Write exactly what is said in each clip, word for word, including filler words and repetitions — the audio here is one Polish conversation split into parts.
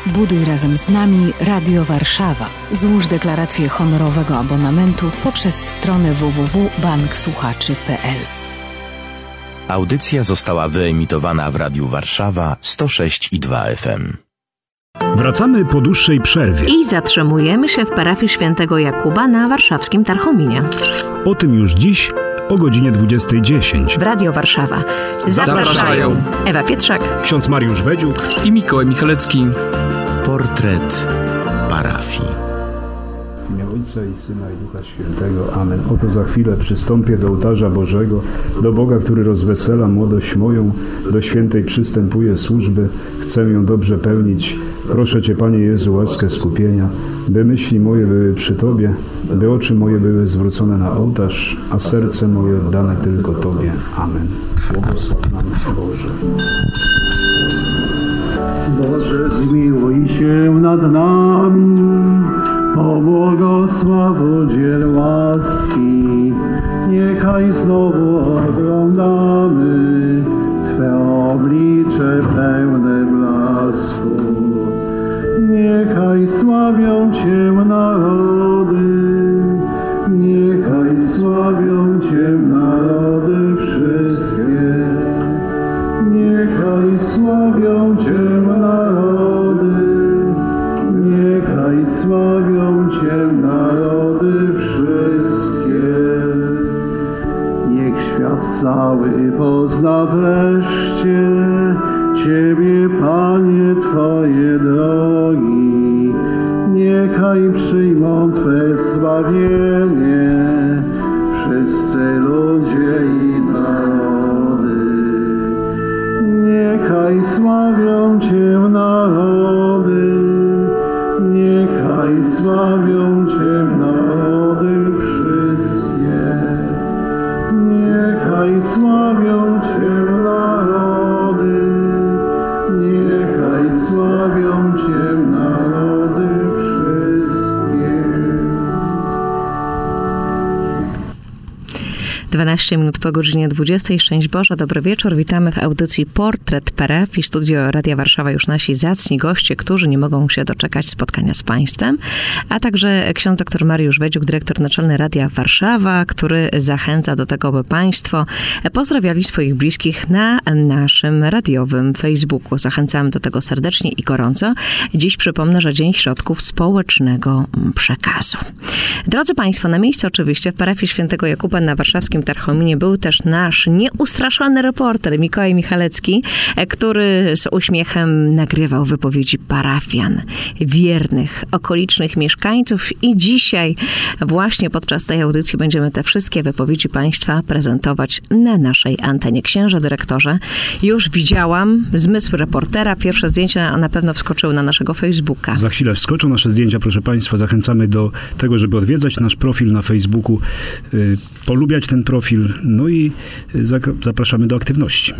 Buduj razem z nami Radio Warszawa. Złóż deklarację honorowego abonamentu poprzez stronę w w w kropka bank słuchaczy kropka p l. Audycja została wyemitowana w Radiu Warszawa sto sześć i dwa F M. Wracamy po dłuższej przerwie. I zatrzymujemy się w parafii Świętego Jakuba na warszawskim Tarchominie. O tym już dziś o godzinie dwudziestej dziesięć. W Radio Warszawa. Zapraszają, Zapraszają Ewa Pietrzak, ksiądz Mariusz Wedziuk i Mikołaj Michalecki. Portret parafii. W imię Ojca i Syna i Ducha Świętego. Amen. Oto za chwilę przystąpię do ołtarza Bożego, do Boga, który rozwesela młodość moją, do świętej przystępuję służby, chcę ją dobrze pełnić. Proszę Cię, Panie Jezu, łaskę skupienia, by myśli moje były przy Tobie, by oczy moje były zwrócone na ołtarz, a serce moje oddane tylko Tobie. Amen. Błogosław nam Boże. Boże, zmiłuj się nad nami, pobłogosław udziel łaski, niechaj znowu oglądamy Twe oblicze pełne blasku. Niechaj sławią Cię narody, niechaj sławią Cię narody wszystkie. Niechaj sławią Cię narody, niechaj sławią Cię narody wszystkie. Niech świat cały pozna wreszcie Ciebie, Panie, Twoje drogi. Niechaj przyjmą Twe zbawienie wszyscy ludzie i narody. Niechaj sławią Cię narody, niechaj sławią Cię narody wszystkie. Niechaj sławią Cię narody, niechaj sławią Cię narody wszystkie. dwanaście minut po godzinie dwudziestej. Szczęść Boże, dobry wieczór. Witamy w audycji Portret Parafii. Studio Radia Warszawa już nasi zacni goście, którzy nie mogą się doczekać spotkania z Państwem, a także ksiądz dr Mariusz Wedziuk, dyrektor naczelny Radia Warszawa, który zachęca do tego, by Państwo pozdrawiali swoich bliskich na naszym radiowym Facebooku. Zachęcamy do tego serdecznie i gorąco. Dziś przypomnę, że Dzień Środków Społecznego Przekazu. Drodzy Państwo, na miejscu oczywiście w parafii Świętego Jakuba na warszawskim Tarchominie był też nasz nieustraszony reporter Mikołaj Michalecki, który z uśmiechem nagrywał wypowiedzi parafian, wiernych, okolicznych mieszkańców i dzisiaj właśnie podczas tej audycji będziemy te wszystkie wypowiedzi Państwa prezentować na naszej antenie. Księże dyrektorze, już widziałam zmysł reportera, pierwsze zdjęcia na pewno wskoczyły na naszego Facebooka. Za chwilę wskoczą nasze zdjęcia, proszę Państwa. Zachęcamy do tego, żeby odwiedzać nasz profil na Facebooku, y, polubiać ten profil, no i zapraszamy do aktywności.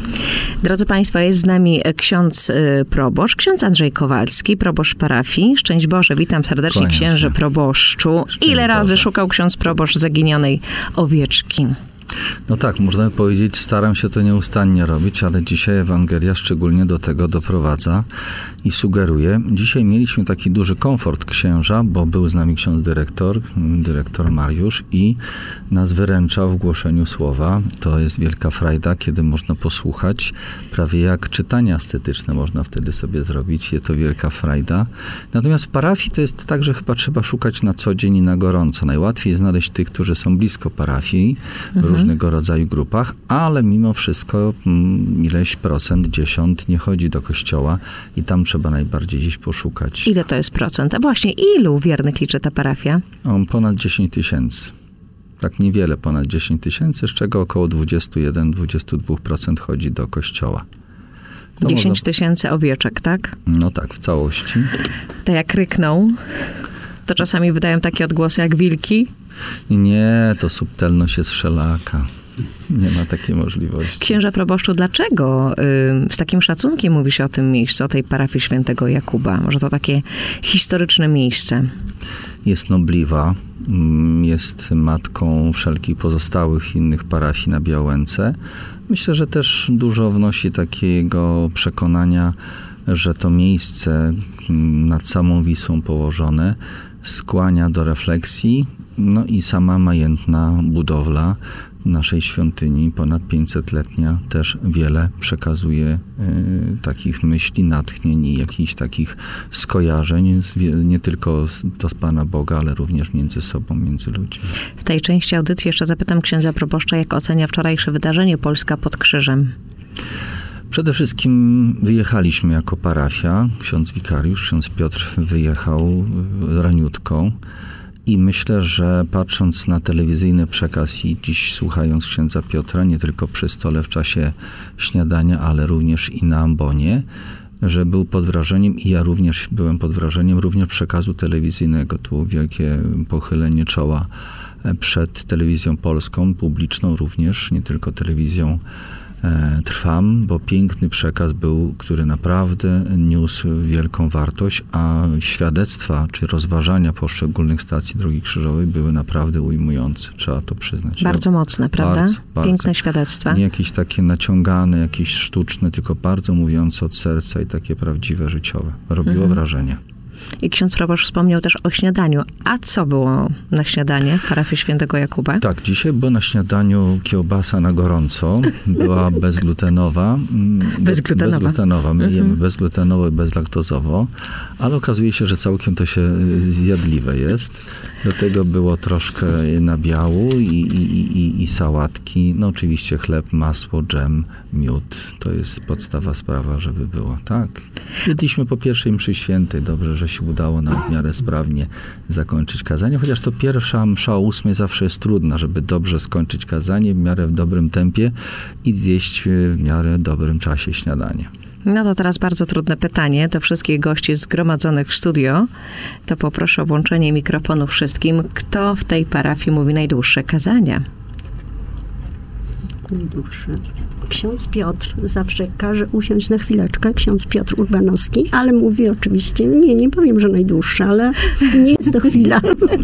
Drodzy Państwo, jest z nami ksiądz proboszcz, ksiądz Andrzej Kowalski, proboszcz parafii. Szczęść Boże, witam serdecznie, Kłaniam księże się. Proboszczu. Szczęść Ile razy Boże. Szukał ksiądz proboszcz zaginionej owieczki? No tak, można powiedzieć, staram się to nieustannie robić, ale dzisiaj Ewangelia szczególnie do tego doprowadza i sugeruje. Dzisiaj mieliśmy taki duży komfort księża, bo był z nami ksiądz dyrektor, dyrektor Mariusz i nas wyręczał w głoszeniu słowa. To jest wielka frajda, kiedy można posłuchać, prawie jak czytania ascetyczne można wtedy sobie zrobić. Jest to wielka frajda. Natomiast w parafii to jest tak, że chyba trzeba szukać na co dzień i na gorąco. Najłatwiej znaleźć tych, którzy są blisko parafii, mhm. różnego rodzaju grupach, ale mimo wszystko mm, ileś procent, dziesiąt nie chodzi do kościoła i tam trzeba najbardziej gdzieś poszukać. Ile to jest procent? A właśnie, ilu wiernych liczy ta parafia? O, ponad dziesięć tysięcy. Tak niewiele, ponad dziesięć tysięcy, z czego około dwadzieścia jeden do dwudziestu dwóch procent chodzi do kościoła. To dziesięć tysięcy można... owieczek, tak? No tak, w całości. To jak rykną, to czasami wydają takie odgłosy jak wilki? Nie, to subtelność jest wszelaka. Nie ma takiej możliwości. Księże proboszczu, dlaczego y, z takim szacunkiem mówi się o tym miejscu, o tej parafii Świętego Jakuba? Może to takie historyczne miejsce? Jest nobliwa, jest matką wszelkich pozostałych innych parafii na Białęce. Myślę, że też dużo wnosi takiego przekonania że to miejsce nad samą Wisłą położone skłania do refleksji, no i sama majętna budowla naszej świątyni, ponad pięćsetletnia, też wiele przekazuje y, takich myśli, natchnień i jakichś takich skojarzeń, z, nie tylko z, do Pana Boga, ale również między sobą, między ludźmi. W tej części audycji jeszcze zapytam księdza proboszcza, jak ocenia wczorajsze wydarzenie Polska pod krzyżem. Przede wszystkim wyjechaliśmy jako parafia, ksiądz wikariusz, ksiądz Piotr wyjechał raniutko. I myślę, że patrząc na telewizyjny przekaz i dziś słuchając księdza Piotra, nie tylko przy stole w czasie śniadania, ale również i na ambonie, że był pod wrażeniem i ja również byłem pod wrażeniem również przekazu telewizyjnego. Tu wielkie pochylenie czoła przed telewizją polską, publiczną również, nie tylko telewizją Trwam, bo piękny przekaz był, który naprawdę niósł wielką wartość, a świadectwa czy rozważania poszczególnych stacji Drogi Krzyżowej były naprawdę ujmujące, trzeba to przyznać. Bardzo mocne, prawda? Bardzo, bardzo. Piękne świadectwa. Nie jakieś takie naciągane, jakieś sztuczne, tylko bardzo mówiące od serca i takie prawdziwe, życiowe. Robiło mhm. wrażenie. I ksiądz proboszcz wspomniał też o śniadaniu. A co było na śniadanie w parafii Świętego Jakuba? Tak, dzisiaj była na śniadaniu kiełbasa na gorąco. Była bezglutenowa. Bezglutenowa. Bezglutenowa. My mhm. jemy bezglutenowo i bezlaktozowo, ale okazuje się, że całkiem to się zjadliwe jest. Do tego było troszkę nabiału i, i, i, i sałatki. No oczywiście chleb, masło, dżem, miód. To jest podstawa sprawa, żeby było. Tak. Jedliśmy po pierwszej mszy świętej. Dobrze, że się udało nam w miarę sprawnie zakończyć kazanie, chociaż to pierwsza msza o ósmej zawsze jest trudna, żeby dobrze skończyć kazanie w miarę w dobrym tempie i zjeść w miarę dobrym czasie śniadanie. No to teraz bardzo trudne pytanie do wszystkich gości zgromadzonych w studio. To poproszę o włączenie mikrofonu wszystkim. Kto w tej parafii mówi najdłuższe kazania? Najdłuższe. Ksiądz Piotr zawsze każe usiąść na chwileczkę, ksiądz Piotr Urbanowski, ale mówi oczywiście, nie, nie powiem, że najdłuższe, ale nie jest to chwila.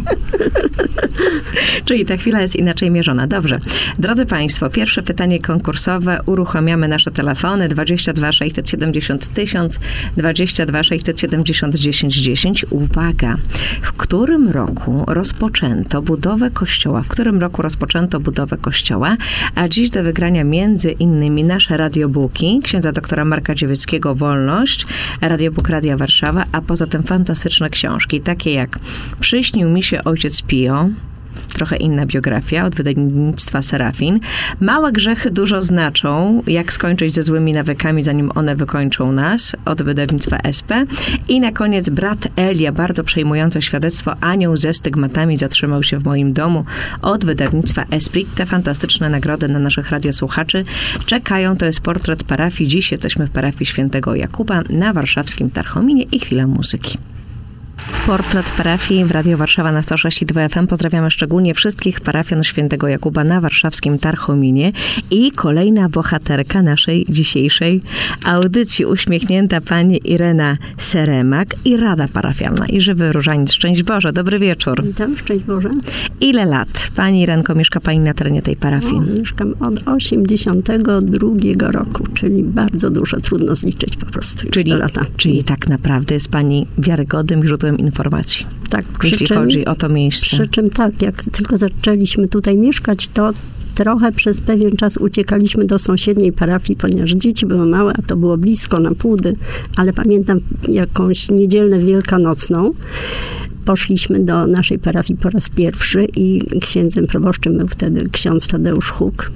Czyli ta chwila jest inaczej mierzona. Dobrze. Drodzy Państwo, pierwsze pytanie konkursowe. Uruchamiamy nasze telefony dwadzieścia dwa sześćset siedemdziesiąt tysiąc, dwadzieścia dwa sześćset siedemdziesiąt dziesięć dziesięć. Uwaga! W którym roku rozpoczęto budowę kościoła? W którym roku rozpoczęto budowę kościoła? A dziś do wygrania między innymi nasze radiobooki księdza doktora Marka Dziewieckiego Wolność, radiobook Radia Warszawa, a poza tym fantastyczne książki, takie jak Przyśnił mi się ojciec Pio, trochę inna biografia od wydawnictwa Serafin. Małe grzechy dużo znaczą. Jak skończyć ze złymi nawykami, zanim one wykończą nas, od wydawnictwa S P. I na koniec brat Elia, bardzo przejmujące świadectwo. Anioł ze stygmatami zatrzymał się w moim domu, od wydawnictwa Esprit. Te fantastyczne nagrody na naszych radiosłuchaczy czekają. To jest portret parafii. Dziś jesteśmy w parafii Świętego Jakuba na warszawskim Tarchominie i chwila muzyki. Portret parafii w Radio Warszawa na sto sześć i dwa F M. Pozdrawiamy szczególnie wszystkich parafian Świętego Jakuba na warszawskim Tarchominie. I kolejna bohaterka naszej dzisiejszej audycji, uśmiechnięta pani Irena Seremak i Rada Parafialna i Żywy Różaniec. Szczęść Boże, dobry wieczór. Witam, szczęść Boże. Ile lat pani Irenko mieszka pani na terenie tej parafii? No, mieszkam od osiemdziesiątego drugiego roku, czyli bardzo dużo, trudno zliczyć po prostu. Czyli, lata. czyli tak naprawdę jest pani wiarygodnym źródłem informacji. Tak, jeśli czym, chodzi o to miejsce. Przy czym tak, jak tylko zaczęliśmy tutaj mieszkać, to trochę przez pewien czas uciekaliśmy do sąsiedniej parafii, ponieważ dzieci były małe, a to było blisko na Pudy, ale pamiętam jakąś niedzielę wielkanocną. Poszliśmy do naszej parafii po raz pierwszy i księdzem proboszczym był wtedy ksiądz Tadeusz Huk.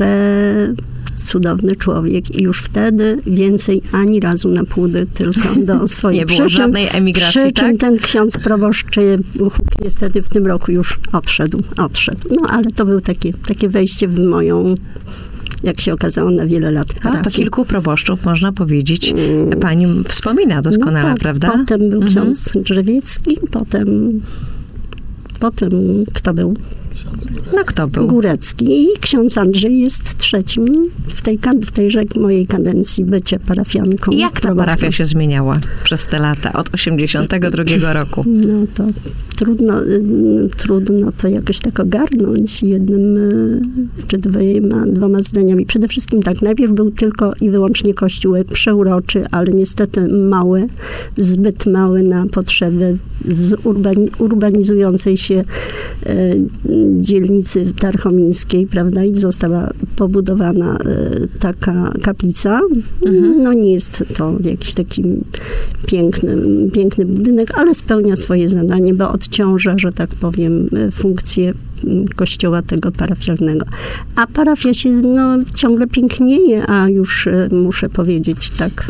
Przecudowny człowiek i już wtedy więcej ani razu na Pudy, tylko do swojej. Nie było żadnej emigracji, przy czym tak? ten ksiądz proboszcz Huk niestety w tym roku już odszedł. odszedł. No ale to było takie, takie wejście w moją, jak się okazało, na wiele lat parafię. A to kilku proboszczów, można powiedzieć, pani wspomina doskonale, no tak, prawda? Potem był mhm. ksiądz Drzewiecki, potem, potem kto był? No kto był? Górecki i ksiądz Andrzej jest trzecim w, tej, w tejże mojej kadencji bycia parafianką. I jak ta parafia się zmieniała przez te lata, od osiemdziesiątego drugiego roku? No to trudno, trudno to jakoś tak ogarnąć jednym czy dwoma, dwoma zdaniami. Przede wszystkim tak, najpierw był tylko i wyłącznie kościółek przeuroczy, ale niestety mały, zbyt mały na potrzeby zurbani- urbanizującej się e, dzielnicy tarchomińskiej, prawda, i została pobudowana e, taka kaplica. Mhm. No nie jest to jakiś taki piękny, piękny budynek, ale spełnia swoje zadanie, bo odciąża, że tak powiem, funkcję kościoła tego parafialnego. A parafia się no, ciągle pięknieje, a już e, muszę powiedzieć tak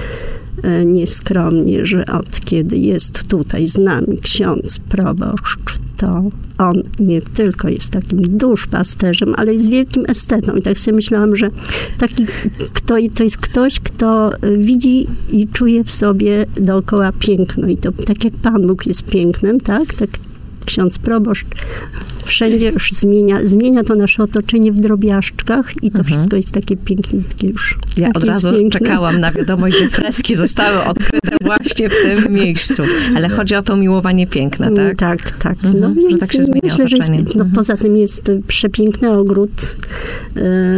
e, nieskromnie, że od kiedy jest tutaj z nami ksiądz proboszcz, to on nie tylko jest takim duszpasterzem, ale jest wielkim estetą. I tak sobie myślałam, że taki, kto, to jest ktoś, kto widzi i czuje w sobie dookoła piękno. I to tak jak Pan Bóg jest pięknem, tak? Tak ksiądz proboszcz wszędzie już zmienia, zmienia to nasze otoczenie w drobiażdżkach i to mhm. wszystko jest takie piękniutkie już. Ja takie od razu czekałam na wiadomość, że freski zostały odkryte właśnie w tym miejscu. Ale chodzi o to miłowanie piękna, tak? Tak, tak. Mhm. No, więc że tak się zmienia myślę, że jest, no, mhm. poza tym jest przepiękny ogród yy,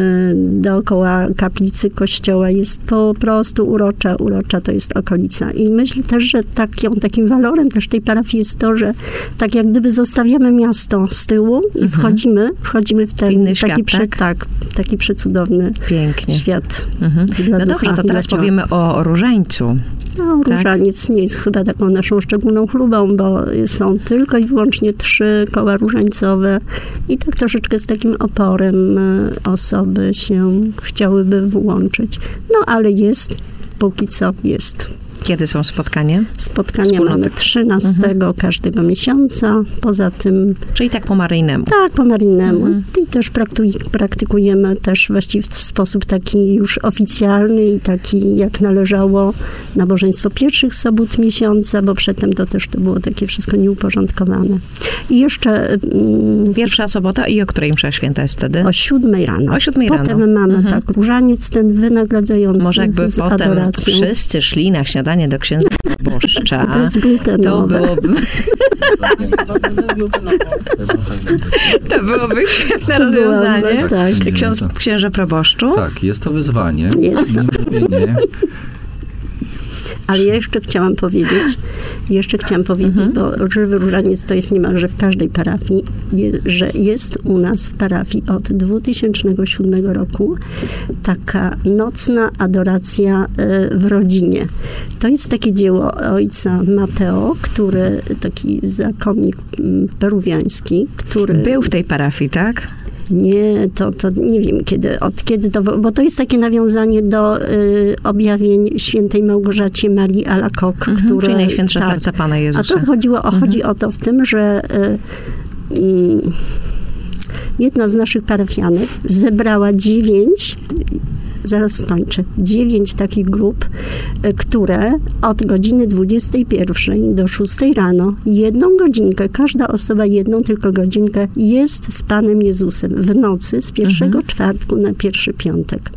dookoła kaplicy kościoła. Jest po prostu urocza, urocza to jest okolica. I myślę też, że takim, takim walorem też tej parafii jest to, że tak jak gdyby zostawiamy miasto z tyłu i mhm. wchodzimy, wchodzimy w ten Inny taki, świat, prze, tak? tak, taki przecudowny Pięknie. świat. Mhm. Dla no ducha, dobrze, to teraz ciała. powiemy o różańcu. No, tak? różaniec nie jest chyba taką naszą szczególną chlubą, bo są tylko i wyłącznie trzy koła różańcowe i tak troszeczkę z takim oporem osoby się chciałyby włączyć. No, ale jest, póki co jest. Kiedy są spotkania? Spotkania Wspólnoty. mamy trzynastego mhm. każdego miesiąca. Poza tym... Czyli tak po maryjnemu. Tak, po maryjnemu. Mhm. I też praktuj- praktykujemy też właściwie w sposób taki już oficjalny i taki jak należało nabożeństwo pierwszych sobót miesiąca, bo przedtem to też to było takie wszystko nieuporządkowane. I jeszcze... Mm, Pierwsza sobota i o której msza święta jest wtedy? O siódmej rano. O siódmej rano. Potem mamy mhm. tak różaniec ten wynagradzający Może jakby z potem adoracją. wszyscy szli na śniadanie do księdza proboszcza. To byłoby... to byłoby świetne to rozwiązanie. Byłoby, tak. Ksiądz, księże proboszczu? Tak, jest to wyzwanie. Jest to. Nie mówię nie. Ale ja jeszcze chciałam powiedzieć, jeszcze chciałam powiedzieć, mhm. bo żywy różaniec to jest niemalże w każdej parafii, je, że jest u nas w parafii od dwa tysiące siódmego roku taka nocna adoracja w rodzinie. To jest takie dzieło ojca Mateo, który, taki zakonnik peruwiański, który... Był w tej parafii, tak? Nie, to, to nie wiem kiedy, od kiedy to, bo to jest takie nawiązanie do y, objawień świętej Małgorzacie Marii Alacoque, Mhm, które... czyli Najświętsze tak, Serce Pana Jezusa. A to chodziło, o, mhm. chodzi o to w tym, że y, y, jedna z naszych parafianek zebrała dziewięć zaraz skończę, dziewięć takich grup, które od godziny dwudziestej pierwszej do szóstej rano, jedną godzinkę, każda osoba jedną tylko godzinkę jest z Panem Jezusem w nocy z pierwszego mhm. czwartku na pierwszy piątek.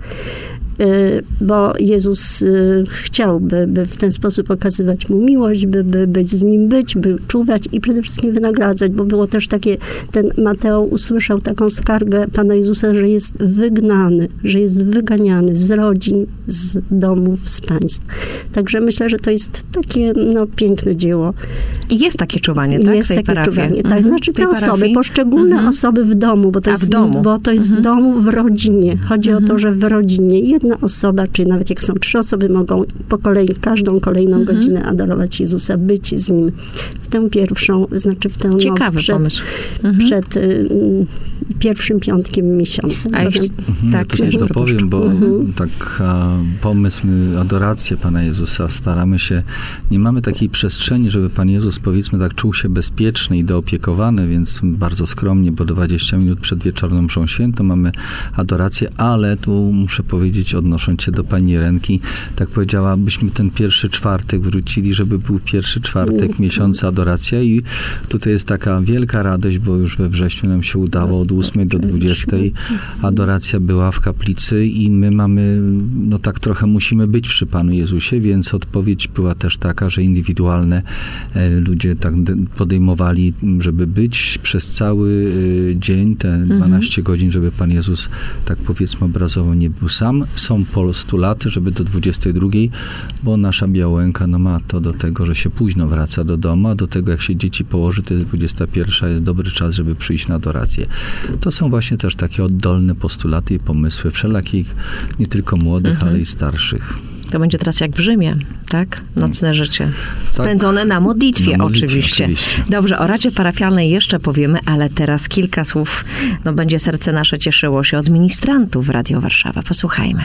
Bo Jezus chciałby by w ten sposób okazywać mu miłość, by, by być z nim być, by czuwać i przede wszystkim wynagradzać, bo było też takie, ten Mateo usłyszał taką skargę Pana Jezusa, że jest wygnany, że jest wyganiany z rodzin, z domów, z państw. Także myślę, że to jest takie no, piękne dzieło. I jest takie czuwanie, tak? Jest tej takie parafii. czuwanie, tak. Mhm. Znaczy te osoby, parafii? poszczególne mhm. osoby w domu, bo to A, jest, w, domu. Bo to jest mhm. w domu, w rodzinie. Chodzi mhm. o to, że w rodzinie jedna osoba, czy nawet jak są trzy osoby, mogą po kolei, każdą kolejną mhm. godzinę adorować Jezusa, być z Nim w tę pierwszą, znaczy w tę Ciekawy noc przed, pomysł. Mhm. przed y, pierwszym piątkiem miesiąca. A jeśli, mhm, tak, ja tutaj dopowiem, bo mhm. tak a, pomysł, my adorację Pana Jezusa staramy się, nie mamy takiej przestrzeni, żeby Pan Jezus, powiedzmy tak, czuł się bezpieczny i doopiekowany, więc bardzo skromnie, bo dwadzieścia minut przed wieczorną mszą świętą mamy adorację, ale tu muszę powiedzieć odnosząc się do pani Renki, tak powiedziała, byśmy ten pierwszy czwartek wrócili, żeby był pierwszy czwartek miesiąca adoracja i tutaj jest taka wielka radość, bo już we wrześniu nam się udało od ósmej do dwudziestej adoracja była w kaplicy i my mamy, no tak trochę musimy być przy Panu Jezusie, więc odpowiedź była też taka, że indywidualne ludzie tak podejmowali, żeby być przez cały dzień, te dwanaście godzin, żeby Pan Jezus, tak powiedzmy obrazowo, nie był sam. Są postulaty, żeby do dwudziestej drugiej, bo nasza Białęka no ma to do tego, że się późno wraca do domu, a do tego jak się dzieci położy, to jest dwudziesta pierwsza, jest dobry czas, żeby przyjść na adorację. To są właśnie też takie oddolne postulaty i pomysły wszelakich, nie tylko młodych, mhm. ale i starszych. To będzie teraz jak w Rzymie, tak? Nocne życie. Spędzone tak. na modlitwie, na modlitwie oczywiście. oczywiście. Dobrze, o Radzie Parafialnej jeszcze powiemy, ale teraz kilka słów, no będzie serce nasze cieszyło się od ministrantów Radio Warszawa. Posłuchajmy.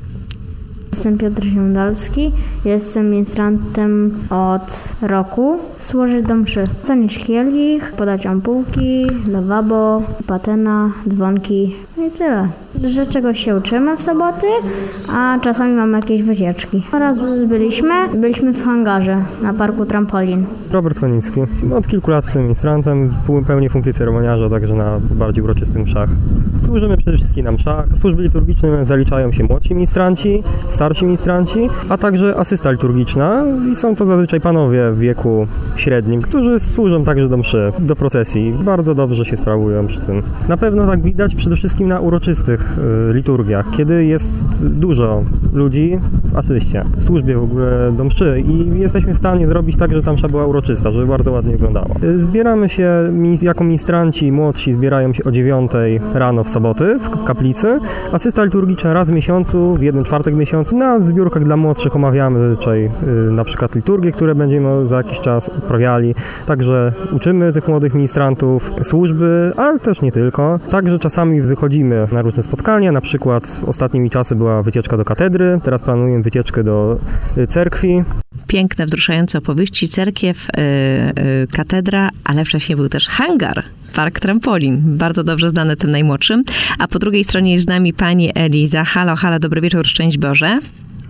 Jestem Piotr Siądalski, jestem ministrantem od roku. Służę do mszy. Zanieść kielich, podać ampułki, lawabo, patena, dzwonki i tyle. Że czegoś się uczymy w soboty, a czasami mamy jakieś wycieczki. Raz byliśmy, byliśmy w hangarze na parku trampolin. Robert Konicki. Od kilku lat jestem ministrantem, pełnię funkcję ceremoniarza, także na bardziej uroczystych mszach. Służymy przede wszystkim na mszach. W służby liturgicznej zaliczają się młodsi ministranci, starsi ministranci, a także asysta liturgiczna i są to zazwyczaj panowie w wieku średnim, którzy służą także do mszy, do procesji. Bardzo dobrze się sprawują przy tym. Na pewno tak widać przede wszystkim na uroczystych y, liturgiach, kiedy jest dużo ludzi w asyście, w służbie w ogóle do mszy i jesteśmy w stanie zrobić tak, że ta msza była uroczysta, żeby bardzo ładnie wyglądała. Zbieramy się, jako ministranci młodsi zbierają się o dziewiątej rano w soboty w kaplicy. Asysta liturgiczna raz w miesiącu, w jeden czwartek w miesiącu. Na zbiórkach dla młodszych omawiamy zazwyczaj y, na przykład liturgię, które będziemy za jakiś czas uprawiali. Także uczymy tych młodych ministrantów służby, ale też nie tylko. Także czasami wychodzimy na różne spotkania, na przykład ostatnimi czasy była wycieczka do katedry, teraz planujemy wycieczkę do y, cerkwi. Piękne, wzruszające opowieści, cerkiew, yy, yy, katedra, ale wcześniej był też hangar, park trampolin, bardzo dobrze znany tym najmłodszym. A po drugiej stronie jest z nami pani Eliza. Halo, halo, dobry wieczór, szczęść Boże.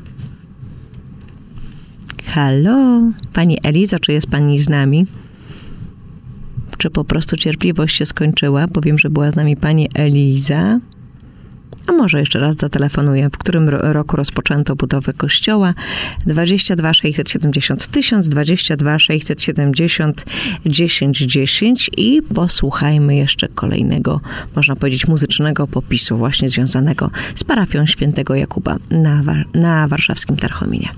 Halo, pani Elizo, czy jest pani z nami? Czy po prostu cierpliwość się skończyła? Powiem, że była z nami pani Eliza. A może jeszcze raz zatelefonuję, w którym roku rozpoczęto budowę kościoła. dwadzieścia dwa sześćset siedemdziesiąt tysiąc, dwadzieścia dwa sześćset siedemdziesiąt dziesięć dziesięć i posłuchajmy jeszcze kolejnego, można powiedzieć, muzycznego popisu właśnie związanego z parafią świętego Jakuba na, war- na warszawskim Tarchominie.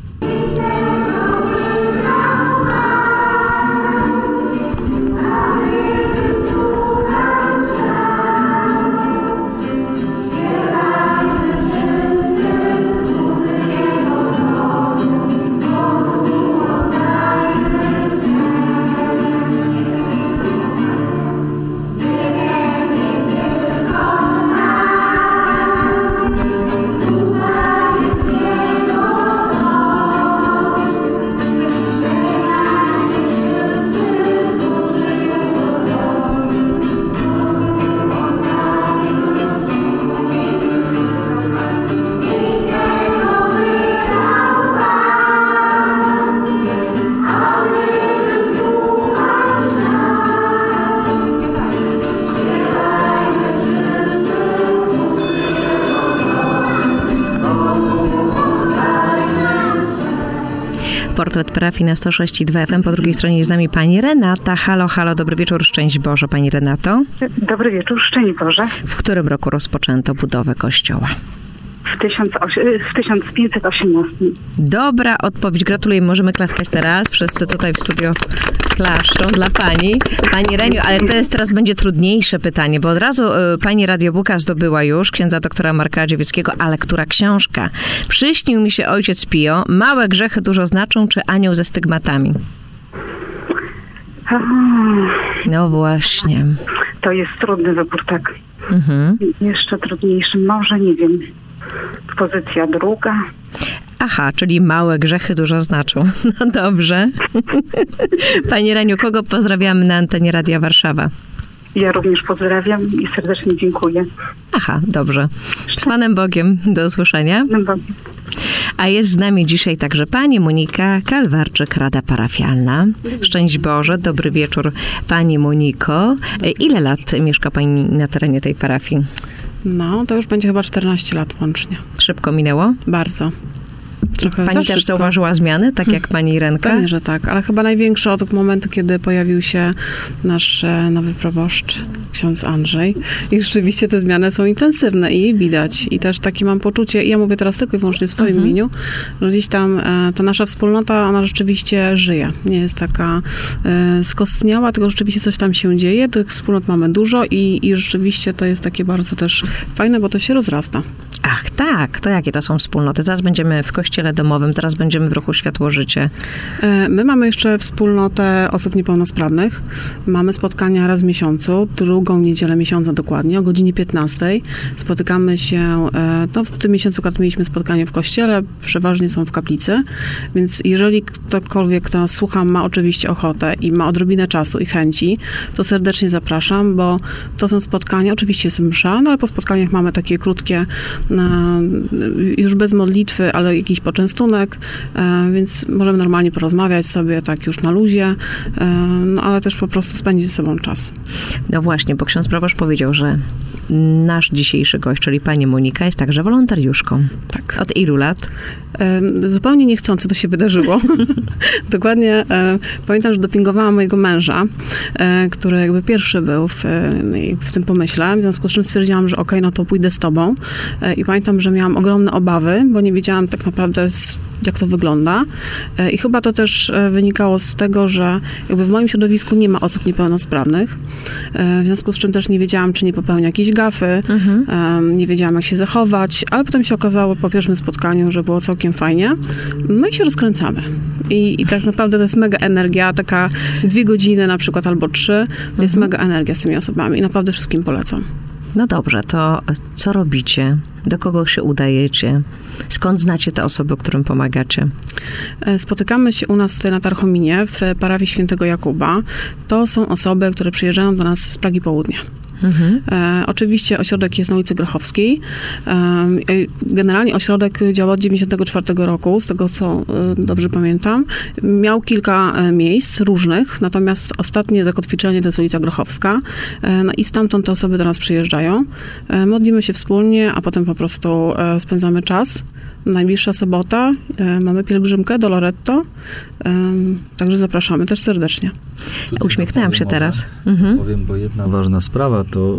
Portret parafii na sto sześć i dwa F M. Po drugiej stronie jest z nami pani Renata. Halo, halo, dobry wieczór, szczęść Boże, pani Renato. Dobry wieczór, szczęść Boże. W którym roku rozpoczęto budowę kościoła? W, tysiąc pięćset osiemnastym. Dobra odpowiedź, gratuluję. Możemy klaskać teraz. Wszyscy tutaj w studio klaszczą dla pani. Pani Reniu, ale to jest teraz będzie trudniejsze pytanie, bo od razu y, pani radiobuka zdobyła już księdza doktora Marka Dziewieckiego, ale która książka? Przyśnił mi się ojciec Pio, małe grzechy dużo znaczą, czy anioł ze stygmatami? No właśnie. To jest trudny wybór, tak. Mhm. Jeszcze trudniejszy, może, nie wiem. Pozycja druga. Aha, czyli małe grzechy dużo znaczą. No dobrze. Pani Reniu, kogo pozdrawiamy na antenie Radia Warszawa? Ja również pozdrawiam i serdecznie dziękuję. Aha, dobrze. Z Panem Bogiem. Do usłyszenia. Z Panem Bogiem. A jest z nami dzisiaj także pani Monika Kalwarczyk, Rada Parafialna. Szczęść Boże, dobry wieczór pani Moniko. Ile lat mieszka pani na terenie tej parafii? No, to już będzie chyba czternaście lat łącznie. Szybko minęło? Bardzo. Trochę pani też zauważyła zmiany, tak jak pani Renka? Pewnie, że tak, ale chyba największe od momentu, kiedy pojawił się nasz nowy proboszcz, ksiądz Andrzej. I rzeczywiście te zmiany są intensywne i widać. I też takie mam poczucie, i ja mówię teraz tylko i wyłącznie w swoim mhm. imieniu, że gdzieś tam e, ta nasza wspólnota, ona rzeczywiście żyje. Nie jest taka e, skostniała, tylko rzeczywiście coś tam się dzieje. Tych wspólnot mamy dużo i, i rzeczywiście to jest takie bardzo też fajne, bo to się rozrasta. Ach, tak. To jakie to są wspólnoty? Zaraz będziemy w kościele domowym, zaraz będziemy w ruchu Światło-Życie. My mamy jeszcze wspólnotę osób niepełnosprawnych. Mamy spotkania raz w miesiącu, drugą niedzielę miesiąca dokładnie, o godzinie piętnastej. Spotykamy się, no w tym miesiącu akurat mieliśmy spotkanie w kościele, przeważnie są w kaplicy, więc jeżeli ktokolwiek, kto nas słucha, ma oczywiście ochotę i ma odrobinę czasu i chęci, to serdecznie zapraszam, bo to są spotkania, oczywiście jest msza, no ale po spotkaniach mamy takie krótkie, już bez modlitwy, ale jakiś poczęstunek, więc możemy normalnie porozmawiać sobie tak już na luzie, no ale też po prostu spędzić ze sobą czas. No właśnie, bo ksiądz proboszcz powiedział, że nasz dzisiejszy gość, czyli pani Monika, jest także wolontariuszką. Tak. Od ilu lat? Zupełnie niechcący to się wydarzyło. Dokładnie pamiętam, że dopingowałam mojego męża, który jakby pierwszy był w, w tym pomyśle, w związku z czym stwierdziłam, że okej, okay, no to pójdę z tobą. I pamiętam, że miałam ogromne obawy, bo nie wiedziałam tak naprawdę, jak to wygląda. I chyba to też wynikało z tego, że jakby w moim środowisku nie ma osób niepełnosprawnych, w związku z czym też nie wiedziałam, czy nie popełnia jakiejś gafy, mhm. nie wiedziałam, jak się zachować, ale potem się okazało po pierwszym spotkaniu, że było całkiem fajnie. No i się rozkręcamy. I, i tak naprawdę to jest mega energia, taka dwie godziny na przykład albo trzy, to jest mhm. mega energia z tymi osobami i naprawdę wszystkim polecam. No dobrze, to co robicie? Do kogo się udajecie? Skąd znacie te osoby, którym pomagacie? Spotykamy się u nas tutaj na Tarchominie w parafii Świętego Jakuba. To są osoby, które przyjeżdżają do nas z Pragi Południa. Mhm. E, oczywiście ośrodek jest na ulicy Grochowskiej. E, generalnie ośrodek działa od dziewięćdziesiątego czwartego roku, z tego co e, dobrze pamiętam. Miał kilka e, miejsc różnych, natomiast ostatnie zakotwiczenie to jest ulica Grochowska. E, no i stamtąd te osoby do nas przyjeżdżają. E, modlimy się wspólnie, a potem po prostu e, spędzamy czas. Najbliższa sobota e, mamy pielgrzymkę do Loretto, e, także zapraszamy też serdecznie. Uśmiechnęłam się teraz. Mhm. Powiem, bo jedna ważna sprawa to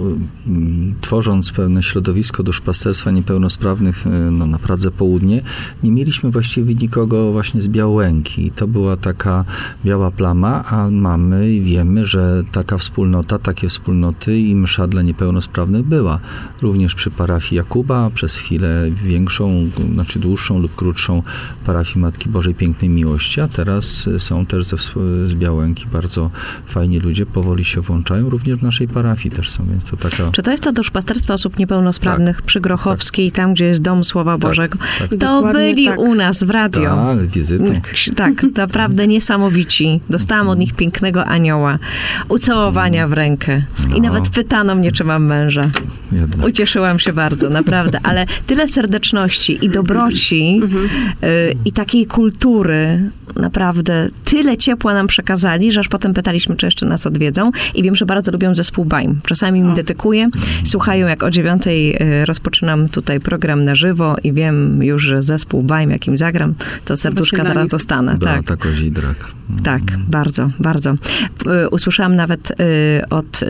m, tworząc pewne środowisko duszpasterstwa niepełnosprawnych no, na Pradze Południe, nie mieliśmy właściwie nikogo właśnie z Białęki. To była taka biała plama, a mamy i wiemy, że taka wspólnota, takie wspólnoty i msza dla niepełnosprawnych była. Również przy parafii Jakuba, przez chwilę większą, znaczy dłuższą lub krótszą parafii Matki Bożej Pięknej Miłości, a teraz są też ze, z Białęki bardzo fajni ludzie, powoli się włączają, również w naszej parafii też są, więc to taka... Czy to jest to duszpasterstwo osób niepełnosprawnych tak, przy Grochowskiej, tak. tam gdzie jest Dom Słowa tak, Bożego? Tak, to Dokładnie byli tak. u nas w radio. Tak, wizytą. Tak, naprawdę niesamowici. Dostałam od nich pięknego anioła. Ucałowania w rękę. No. I nawet pytano mnie, czy mam męża. Jednak. Ucieszyłam się bardzo, naprawdę. Ale tyle serdeczności i dobroci mhm. y, i takiej kultury, naprawdę tyle ciepła nam przekazali, że aż potem pytaliśmy, czy jeszcze nas odwiedzą i wiem, że bardzo lubią zespół Bajm. Czasami mi dedykuję. Słuchają, jak o dziewiątej rozpoczynam tutaj program na żywo i wiem już, że zespół Bajm, jakim zagram, to serduszka zaraz dostanę. Tak, tak Kozidrak. Tak, bardzo, bardzo. Usłyszałam nawet od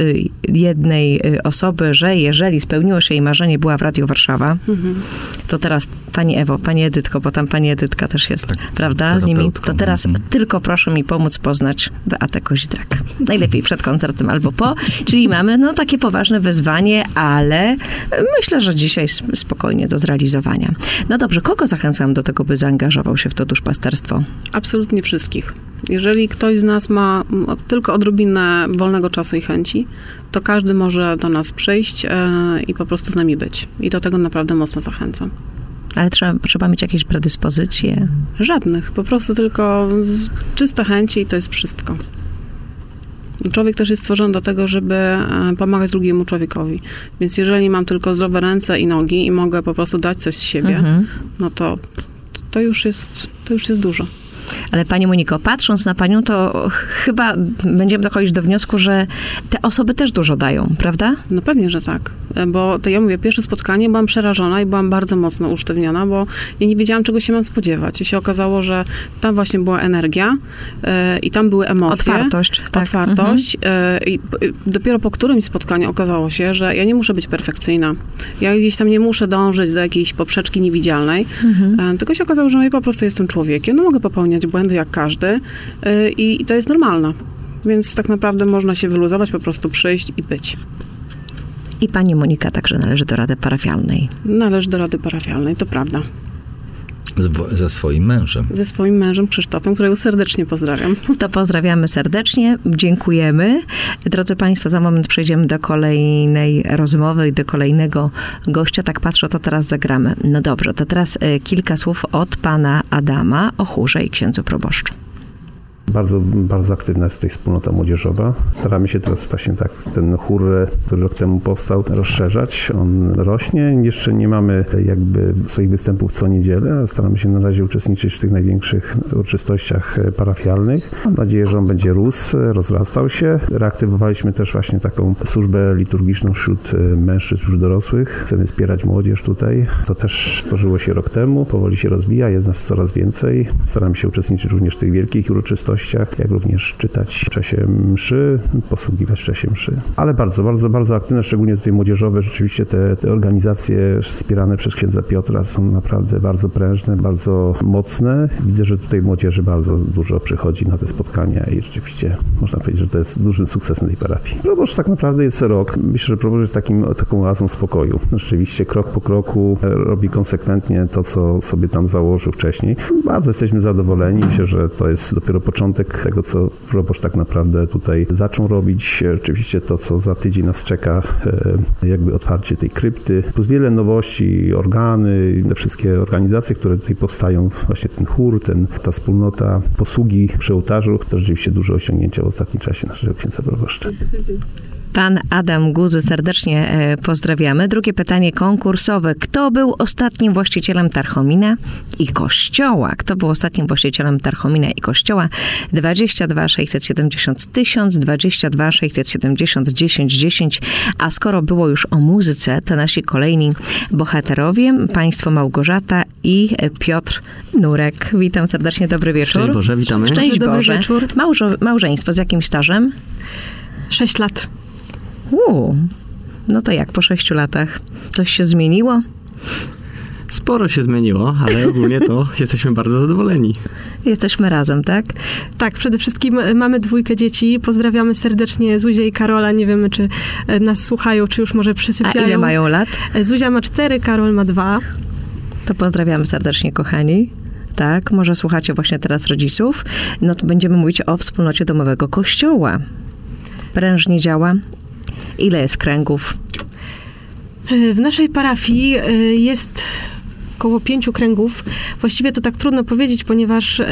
jednej osoby, że jeżeli spełniło się jej marzenie, była w Radiu Warszawa, mhm. to teraz pani Ewo, pani Edytko, bo tam pani Edytka też jest, tak, prawda? Z nimi, to teraz mhm. tylko proszę mi pomóc poznać Beatę Kozidrak. Najlepiej przed koncertem albo po. Czyli mamy no takie poważne wyzwanie, ale myślę, że dzisiaj spokojnie do zrealizowania. No dobrze, kogo zachęcam do tego, by zaangażował się w to duszpasterstwo? Absolutnie wszystkich. Jeżeli ktoś z nas ma tylko odrobinę wolnego czasu i chęci, to każdy może do nas przyjść i po prostu z nami być. I do tego naprawdę mocno zachęcam. Ale trzeba, trzeba mieć jakieś predyspozycje? Żadnych. Po prostu tylko czyste chęci i to jest wszystko. Człowiek też jest stworzony do tego, żeby pomagać drugiemu człowiekowi. Więc jeżeli mam tylko zdrowe ręce i nogi i mogę po prostu dać coś z siebie, mhm. no to, to, już jest, to już jest dużo. Ale Pani Moniko, patrząc na Panią, to chyba będziemy dochodzić do wniosku, że te osoby też dużo dają, prawda? No pewnie, że tak. Bo to ja mówię, pierwsze spotkanie byłam przerażona i byłam bardzo mocno usztywniona, bo ja nie wiedziałam, czego się mam spodziewać. I się okazało, że tam właśnie była energia yy, i tam były emocje. Otwartość. Tak. Otwartość. Mhm. Yy, I dopiero po którymś spotkaniu okazało się, że ja nie muszę być perfekcyjna. Ja gdzieś tam nie muszę dążyć do jakiejś poprzeczki niewidzialnej, mhm. yy, tylko się okazało, że ja po prostu jestem człowiekiem. No mogę popełniać błędy jak każdy yy, i to jest normalne. Więc tak naprawdę można się wyluzować, po prostu przyjść i być. I Pani Monika także należy do Rady Parafialnej. Należy do Rady Parafialnej, to prawda. Z, ze swoim mężem. Ze swoim mężem Krzysztofem, którego serdecznie pozdrawiam. To pozdrawiamy serdecznie, dziękujemy. Drodzy Państwo, za moment przejdziemy do kolejnej rozmowy i do kolejnego gościa. Tak patrzę, to teraz zagramy. No dobrze, to teraz kilka słów od Pana Adama o chórze i księdzu proboszczu. Bardzo, bardzo aktywna jest tutaj wspólnota młodzieżowa. Staramy się teraz właśnie tak ten chór, który rok temu powstał, rozszerzać. On rośnie. Jeszcze nie mamy jakby swoich występów co niedzielę, ale staramy się na razie uczestniczyć w tych największych uroczystościach parafialnych. Mam nadzieję, że on będzie rósł, rozrastał się. Reaktywowaliśmy też właśnie taką służbę liturgiczną wśród mężczyzn już dorosłych. Chcemy wspierać młodzież tutaj. To też tworzyło się rok temu. Powoli się rozwija, jest nas coraz więcej. Staramy się uczestniczyć również w tych wielkich uroczystościach, jak również czytać w czasie mszy, posługiwać w czasie mszy. Ale bardzo, bardzo, bardzo aktywne, szczególnie tutaj młodzieżowe. Rzeczywiście te, te organizacje wspierane przez księdza Piotra są naprawdę bardzo prężne, bardzo mocne. Widzę, że tutaj młodzieży bardzo dużo przychodzi na te spotkania i rzeczywiście można powiedzieć, że to jest dużym sukcesem tej parafii. Proboszcz tak naprawdę jest rok. Myślę, że proboszcz jest takim, taką oazą spokoju. Rzeczywiście krok po kroku robi konsekwentnie to, co sobie tam założył wcześniej. Bardzo jesteśmy zadowoleni. Myślę, że to jest dopiero początek tego, co proboszcz tak naprawdę tutaj zaczął robić. Oczywiście to, co za tydzień nas czeka, jakby otwarcie tej krypty, plus wiele nowości, organy, te wszystkie organizacje, które tutaj powstają, właśnie ten chór, ten, ta wspólnota, posługi przy ołtarzu, to rzeczywiście duże osiągnięcia w ostatnim czasie naszego księdza proboszcza. Pan Adam Guzy, serdecznie pozdrawiamy. Drugie pytanie konkursowe. Kto był ostatnim właścicielem Tarchomina i Kościoła? Kto był ostatnim właścicielem Tarchomina i Kościoła? dwadzieścia dwa sześćset siedemdziesiąt tysiąc, dwadzieścia dwa sześćset siedemdziesiąt dziesięć dziesięć. A skoro było już o muzyce, to nasi kolejni bohaterowie, państwo Małgorzata i Piotr Nurek. Witam serdecznie, dobry wieczór. Szczęść Boże, witamy. Szczęść dobry Boże. Wieczór. Małżo, małżeństwo z jakim stażem? Sześć lat. Uuu, no to jak po sześciu latach? Coś się zmieniło? Sporo się zmieniło, ale ogólnie to jesteśmy bardzo zadowoleni. Jesteśmy razem, tak? Tak, przede wszystkim mamy dwójkę dzieci. Pozdrawiamy serdecznie Zuzię i Karola. Nie wiemy, czy nas słuchają, czy już może przysypiają. A ile mają lat? Zuzia ma cztery, Karol ma dwa. To pozdrawiamy serdecznie, kochani. Tak, może słuchacie właśnie teraz rodziców. No to będziemy mówić o wspólnocie domowego Kościoła. Prężnie działa. Ile jest kręgów? W naszej parafii jest około pięciu kręgów. Właściwie to tak trudno powiedzieć, ponieważ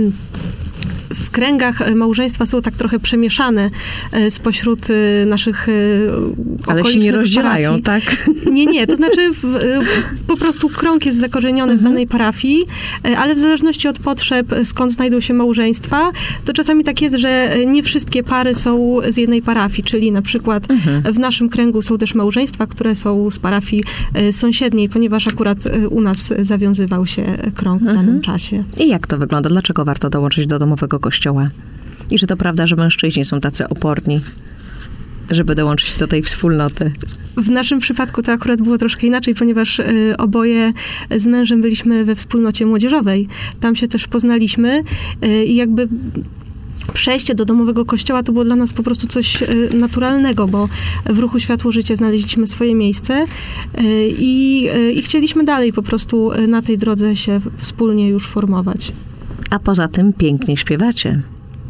w kręgach małżeństwa są tak trochę przemieszane spośród naszych Ale się nie rozdzielają, parafii. tak? Nie, nie. To znaczy w, po prostu krąg jest zakorzeniony mhm. w danej parafii, ale w zależności od potrzeb, skąd znajdą się małżeństwa, to czasami tak jest, że nie wszystkie pary są z jednej parafii, czyli na przykład mhm. w naszym kręgu są też małżeństwa, które są z parafii sąsiedniej, ponieważ akurat u nas zawiązywał się krąg w danym mhm. czasie. I jak to wygląda? Dlaczego warto dołączyć do domowego Kościoła? I że to prawda, że mężczyźni są tacy oporni, żeby dołączyć do tej wspólnoty? W naszym przypadku to akurat było troszkę inaczej, ponieważ y, oboje z mężem byliśmy we wspólnocie młodzieżowej. Tam się też poznaliśmy y, i jakby przejście do domowego kościoła to było dla nas po prostu coś y, naturalnego, bo w ruchu Światło Życie znaleźliśmy swoje miejsce y, i, y, i chcieliśmy dalej po prostu na tej drodze się wspólnie już formować. A poza tym pięknie śpiewacie.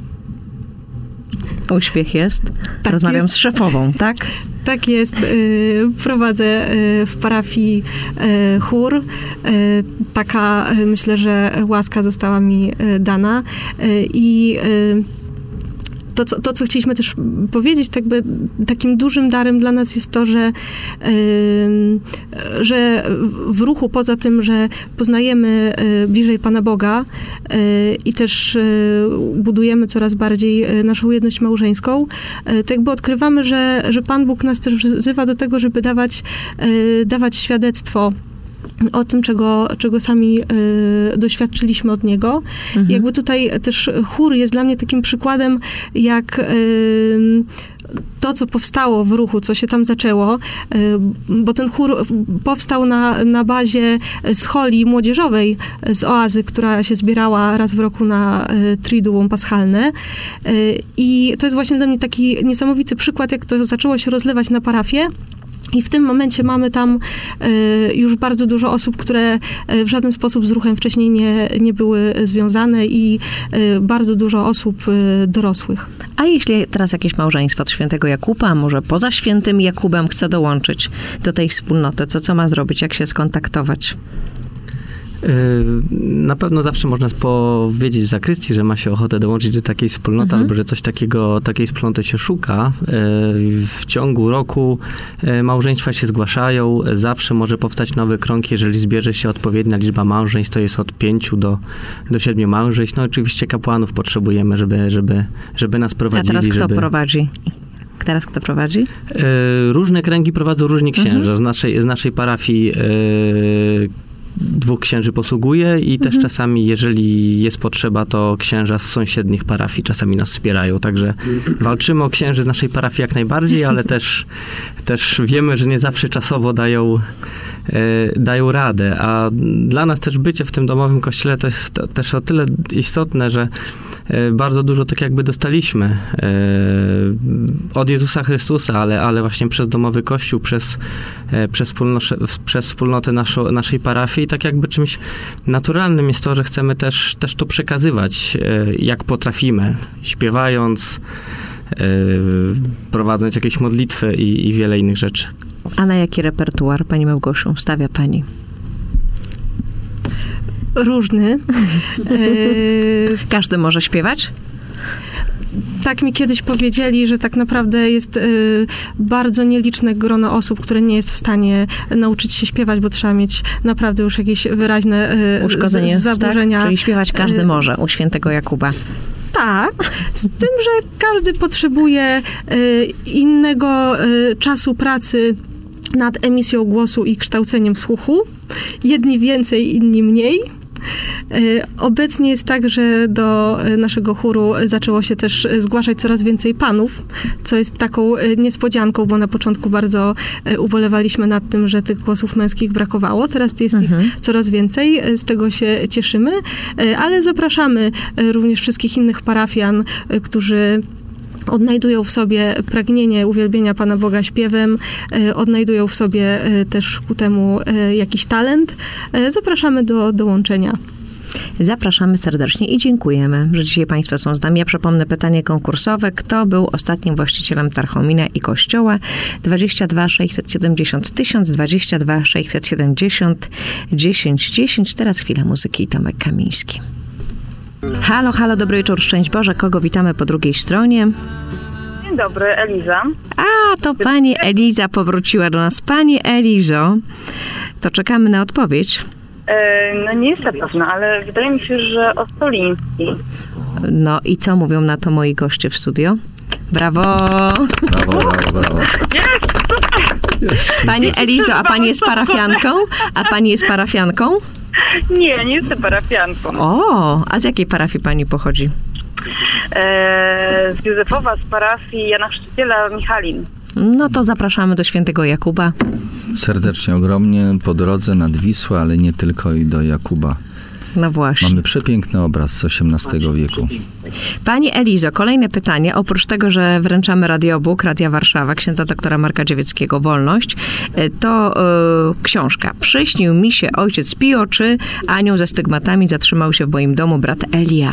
Uśmiech jest. Tak Rozmawiam jest. z szefową, tak? Tak jest. Prowadzę w parafii chór. Taka, myślę, że łaska została mi dana. I to, co, to, co chcieliśmy też powiedzieć, tak jakby takim dużym darem dla nas jest to, że, że w ruchu, poza tym, że poznajemy bliżej Pana Boga i też budujemy coraz bardziej naszą jedność małżeńską, to jakby odkrywamy, że, że Pan Bóg nas też wzywa do tego, żeby dawać, dawać świadectwo o tym, czego, czego sami y, doświadczyliśmy od Niego. Mhm. Jakby tutaj też chór jest dla mnie takim przykładem, jak y, to, co powstało w ruchu, co się tam zaczęło, y, bo ten chór powstał na, na bazie scholi młodzieżowej z Oazy, która się zbierała raz w roku na y, Triduum Paschalne. Y, I to jest właśnie dla mnie taki niesamowity przykład, jak to zaczęło się rozlewać na parafię. I w tym momencie mamy tam y, już bardzo dużo osób, które w żaden sposób z ruchem wcześniej nie, nie były związane i y, bardzo dużo osób y, dorosłych. A jeśli teraz jakieś małżeństwo od świętego Jakuba, może poza świętym Jakubem chce dołączyć do tej wspólnoty, to co ma zrobić, jak się skontaktować? Na pewno zawsze można powiedzieć w zakrystii, że ma się ochotę dołączyć do takiej wspólnoty, mhm. albo że coś takiego, takiej wspólnoty się szuka. W ciągu roku małżeństwa się zgłaszają. Zawsze może powstać nowy krąg, jeżeli zbierze się odpowiednia liczba małżeństw, to jest od pięciu do, do siedmiu małżeństw. No oczywiście kapłanów potrzebujemy, żeby, żeby, żeby nas prowadzili. A teraz kto żeby... prowadzi? Teraz kto prowadzi? Różne kręgi prowadzą różni księża. Mhm. Z naszej, z naszej parafii dwóch księży posługuje i też mhm. czasami, jeżeli jest potrzeba, to księża z sąsiednich parafii czasami nas wspierają. Także walczymy o księży z naszej parafii jak najbardziej, ale też, też wiemy, że nie zawsze czasowo dają, e, dają radę. A dla nas też bycie w tym domowym kościele to jest to, też o tyle istotne, że bardzo dużo tak jakby dostaliśmy e, od Jezusa Chrystusa, ale, ale właśnie przez domowy kościół, przez, e, przez, wspólnotę, przez wspólnotę naszo, naszej parafii. I tak jakby czymś naturalnym jest to, że chcemy też, też to przekazywać, e, jak potrafimy, śpiewając, e, prowadząc jakieś modlitwy i, i wiele innych rzeczy. A na jaki repertuar, Pani Małgosiu, stawia Pani? Różny. Każdy może śpiewać? Tak mi kiedyś powiedzieli, że tak naprawdę jest y, bardzo nieliczne grono osób, które nie jest w stanie nauczyć się śpiewać, bo trzeba mieć naprawdę już jakieś wyraźne y, uszkodzenie, z, zaburzenia. Tak? Czyli śpiewać każdy y, może u świętego Jakuba. Tak, z tym, że każdy potrzebuje y, innego y, czasu pracy nad emisją głosu i kształceniem słuchu. Jedni więcej, inni mniej. Obecnie jest tak, że do naszego chóru zaczęło się też zgłaszać coraz więcej panów, co jest taką niespodzianką, bo na początku bardzo ubolewaliśmy nad tym, że tych głosów męskich brakowało. Teraz jest mhm. ich coraz więcej, z tego się cieszymy, ale zapraszamy również wszystkich innych parafian, którzy odnajdują w sobie pragnienie uwielbienia Pana Boga śpiewem, odnajdują w sobie też ku temu jakiś talent. Zapraszamy do dołączenia. Zapraszamy serdecznie i dziękujemy, że dzisiaj Państwo są z nami. Ja przypomnę pytanie konkursowe. Kto był ostatnim właścicielem Tarchomina i Kościoła? dwadzieścia dwa sześćset siedemdziesiąt tysiąc, dwadzieścia dwa sześćset siedemdziesiąt dziesięć dziesięć. Teraz chwilę muzyki i Tomek Kamiński. Halo, halo, dobry wieczór, szczęść Boże. Kogo witamy po drugiej stronie? Dzień dobry, Eliza. A, to pani Eliza powróciła do nas. Pani Elizo, to czekamy na odpowiedź. E, no nie jestem pewna, ale wydaje mi się, że Ostoliński. No i co mówią na to moi goście w studio? Brawo! Brawo, brawo, brawo. Jest, pani Elizo, a pani jest parafianką? A pani jest parafianką? Nie, nie jestem parafianką. O, a z jakiej parafii pani pochodzi? E, z Józefowa, z parafii Jana Chrzciciela Michalin. No to zapraszamy do świętego Jakuba. Serdecznie, ogromnie po drodze nad Wisłę, ale nie tylko i do Jakuba. No właśnie. Mamy przepiękny obraz z osiemnastego wieku. Pani Elizo, kolejne pytanie. Oprócz tego, że wręczamy radiobook Radia Warszawa, księdza doktora Marka Dziewieckiego, Wolność, to yy, książka. Przyśnił mi się ojciec Pio, czy anioł ze stygmatami zatrzymał się w moim domu brat Elia.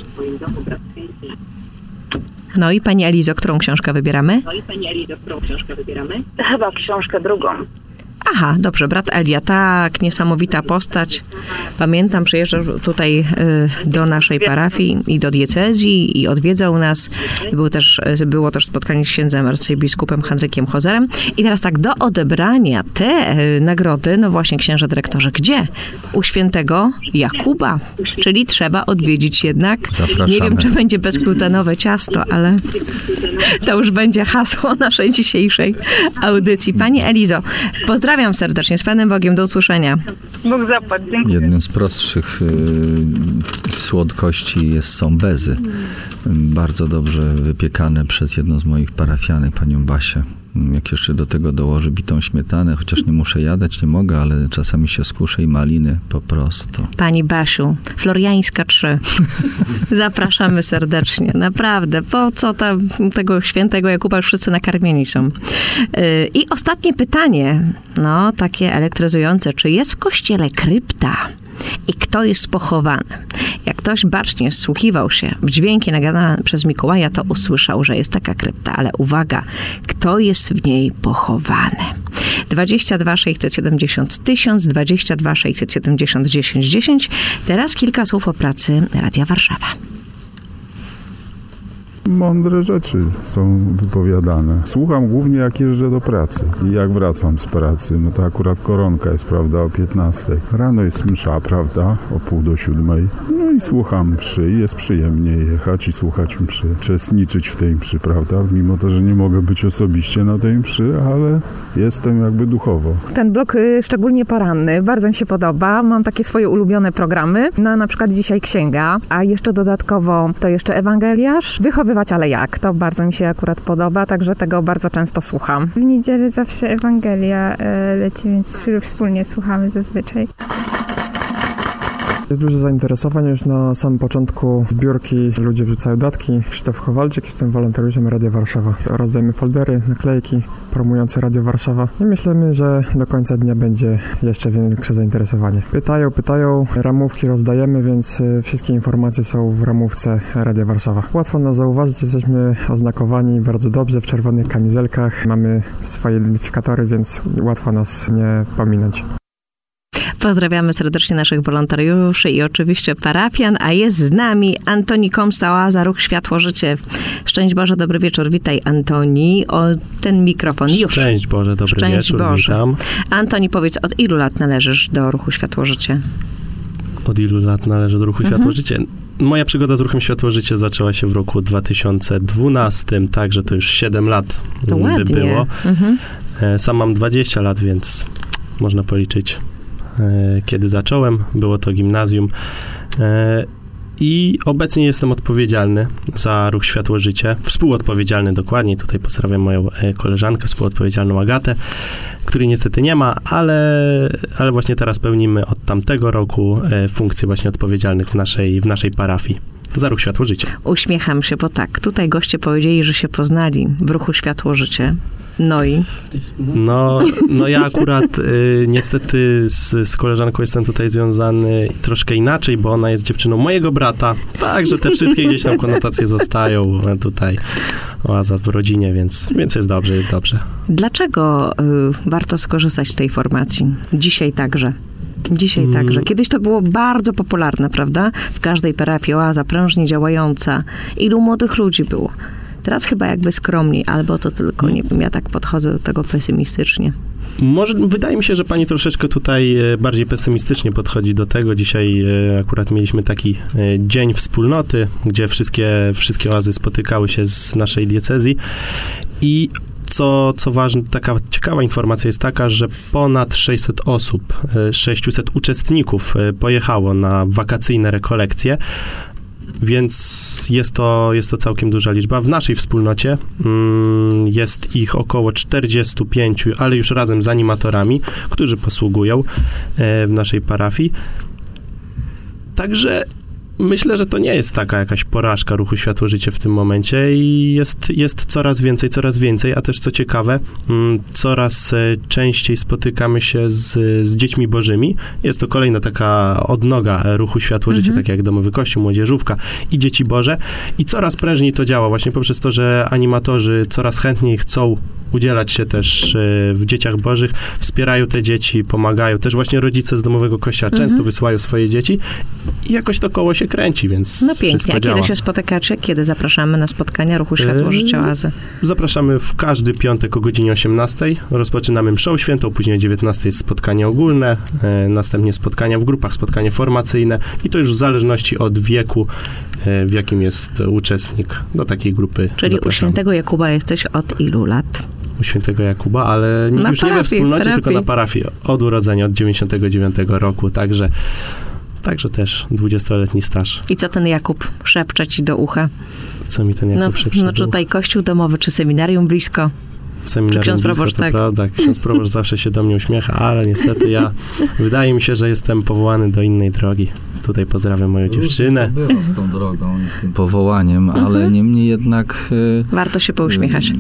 No i pani Elizo, którą książkę wybieramy? No i pani Elizo, którą książkę wybieramy? Chyba książkę drugą. Aha, dobrze, brat Elia, tak, niesamowita postać. Pamiętam, przyjeżdżał tutaj y, do naszej parafii i do diecezji i odwiedzał nas. Było też, było też spotkanie z księdzem arcybiskupem Henrykiem Hozerem. I teraz tak, do odebrania te y, nagrody, no właśnie, księże dyrektorze, gdzie? U świętego Jakuba, czyli trzeba odwiedzić jednak. Zapraszamy. Nie wiem, czy będzie bezglutenowe ciasto, ale to już będzie hasło naszej dzisiejszej audycji. Pani Elizo, pozdrawiam serdecznie, z Panem Bogiem, do usłyszenia. Bóg zapłać, dziękuję. Jednym z prostszych y, słodkości jest, są bezy. Bardzo dobrze wypiekane przez jedną z moich parafianek, panią Basię. Jak jeszcze do tego dołoży bitą śmietanę, chociaż nie muszę jadać, nie mogę, ale czasami się skuszę i maliny po prostu. Pani Basiu, Floriańska trzy. Zapraszamy serdecznie. Naprawdę, po co tam tego świętego Jakuba już wszyscy nakarmieni są. Yy, I ostatnie pytanie, no takie elektryzujące. Czy jest w kościele krypta? I kto jest pochowany? Jak ktoś bacznie wsłuchiwał się w dźwięki nagadane przez Mikołaja, to usłyszał, że jest taka krypta. Ale uwaga, kto jest w niej pochowany? dwadzieścia dwa sześćset siedemdziesiąt tysiąc, dwadzieścia dwa sześćset siedemdziesiąt dziesięć dziesięć. Teraz kilka słów o pracy Radia Warszawa. Mądre rzeczy są wypowiadane. Słucham głównie, jak jeżdżę do pracy i jak wracam z pracy. No to akurat koronka jest, prawda, o piętnastej. Rano jest msza, prawda, o pół do siódmej. No i słucham mszy i jest przyjemnie jechać i słuchać mszy. Uczestniczyć w tej mszy, prawda, mimo to, że nie mogę być osobiście na tej mszy, ale jestem jakby duchowo. Ten blok szczególnie poranny, bardzo mi się podoba. Mam takie swoje ulubione programy. No na przykład dzisiaj księga, a jeszcze dodatkowo to jeszcze ewangeliarz, wychowywać, ale jak. To bardzo mi się akurat podoba, także tego bardzo często słucham. W niedzielę zawsze Ewangelia leci, więc wspólnie słuchamy zazwyczaj. Jest dużo zainteresowań. Już na samym początku zbiórki ludzie wrzucają datki. Krzysztof Kowalczyk, jestem wolontariuszem Radia Warszawa. Rozdajemy foldery, naklejki promujące Radio Warszawa i myślimy, że do końca dnia będzie jeszcze większe zainteresowanie. Pytają, pytają, ramówki rozdajemy, więc wszystkie informacje są w ramówce Radia Warszawa. Łatwo nas zauważyć, jesteśmy oznakowani bardzo dobrze w czerwonych kamizelkach. Mamy swoje identyfikatory, więc łatwo nas nie pominąć. Pozdrawiamy serdecznie naszych wolontariuszy i oczywiście parafian, a jest z nami Antoni Komsta, Oaza Ruch Światło Życie. Szczęść Boże, dobry wieczór. Witaj, Antoni. O ten mikrofon już. Szczęść Boże, dobry Szczęść wieczór, Boże. witam. Antoni, powiedz, od ilu lat należysz do Ruchu Światło Życie? Od ilu lat należę do Ruchu Mhm. Światło Życie? Moja przygoda z Ruchem Światło Życie zaczęła się w roku dwa tysiące dwunastym, także to już siedem lat To by ładnie. było. Mhm. Sam mam dwadzieścia lat, więc można policzyć, kiedy zacząłem. Było to gimnazjum. I obecnie jestem odpowiedzialny za Ruch Światło Życie. Współodpowiedzialny dokładnie. Tutaj pozdrawiam moją koleżankę, współodpowiedzialną Agatę, której niestety nie ma, ale, ale właśnie teraz pełnimy od tamtego roku funkcje właśnie odpowiedzialnych w naszej, w naszej parafii za Ruch Światło Życie. Uśmiecham się, bo tak, tutaj goście powiedzieli, że się poznali w Ruchu Światło Życie. No i? No, no ja akurat y, niestety z, z koleżanką jestem tutaj związany troszkę inaczej, bo ona jest dziewczyną mojego brata, także te wszystkie gdzieś tam konotacje zostają tutaj. Oaza w rodzinie, więc, więc jest dobrze, jest dobrze. Dlaczego y, warto skorzystać z tej formacji? Dzisiaj także. Dzisiaj Mm. także. Kiedyś to było bardzo popularne, prawda? W każdej parafii oaza prężnie działająca. Ilu młodych ludzi było? Teraz chyba jakby skromniej, albo to tylko, nie wiem, ja tak podchodzę do tego pesymistycznie. Może, wydaje mi się, że pani troszeczkę tutaj bardziej pesymistycznie podchodzi do tego. Dzisiaj akurat mieliśmy taki dzień wspólnoty, gdzie wszystkie, wszystkie oazy spotykały się z naszej diecezji i co, co ważne, taka ciekawa informacja jest taka, że ponad sześćset osób, sześćset uczestników pojechało na wakacyjne rekolekcje, więc jest to, jest to całkiem duża liczba. W naszej wspólnocie mm, jest ich około czterdzieści pięć, ale już razem z animatorami, którzy posługują e, w naszej parafii. Także myślę, że to nie jest taka jakaś porażka ruchu Światło-Życie w tym momencie i jest, jest coraz więcej, coraz więcej, a też co ciekawe, coraz częściej spotykamy się z, z dziećmi bożymi. Jest to kolejna taka odnoga ruchu Światło-Życie, mhm. tak jak Domowy Kościół, Młodzieżówka i Dzieci Boże. I coraz prężniej to działa, właśnie poprzez to, że animatorzy coraz chętniej chcą udzielać się też w Dzieciach Bożych, wspierają te dzieci, pomagają. Też właśnie rodzice z Domowego Kościoła mhm. często wysyłają swoje dzieci i jakoś to koło się kręci, więc no pięknie. A działa. Kiedy się spotykacie? Kiedy zapraszamy na spotkania ruchu Światło-Życie Oazy? Zapraszamy w każdy piątek o godzinie osiemnastej. Rozpoczynamy mszą świętą, później o dziewiętnastej jest spotkanie ogólne, e, następnie spotkania w grupach, spotkanie formacyjne i to już w zależności od wieku, e, w jakim jest uczestnik. Do takiej grupy Czyli zapraszamy. U świętego Jakuba jesteś od ilu lat? U świętego Jakuba, ale nie, już parafii, nie we wspólnocie, parafii. tylko na parafii. Od urodzenia, od dziewięćdziesiątego dziewiątego roku, także Także też dwudziestoletni staż. I co ten Jakub szepcze ci do ucha? Co mi ten Jakub no, szepcze? No tutaj kościół domowy, czy seminarium blisko? Seminarium ksiądz blisko, proboszcz, to tak. prawda. Ksiądz proboszcz zawsze się do mnie uśmiecha, ale niestety ja, wydaje mi się, że jestem powołany do innej drogi. Tutaj pozdrawiam moją dziewczynę. To było z tą drogą i z tym powołaniem, ale mhm. niemniej jednak... Warto się pouśmiechać.